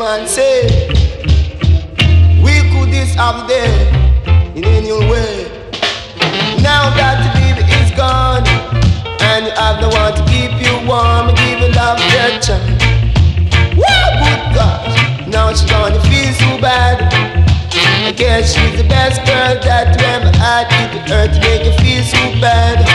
and say, we could this have there in any way. Now that the baby is gone, and you have no one to keep you warm, give you love affection. Whoa, good God, now she's gone, you feel so bad. I guess she's the best girl that you ever had. It would hurt to make you feel so bad.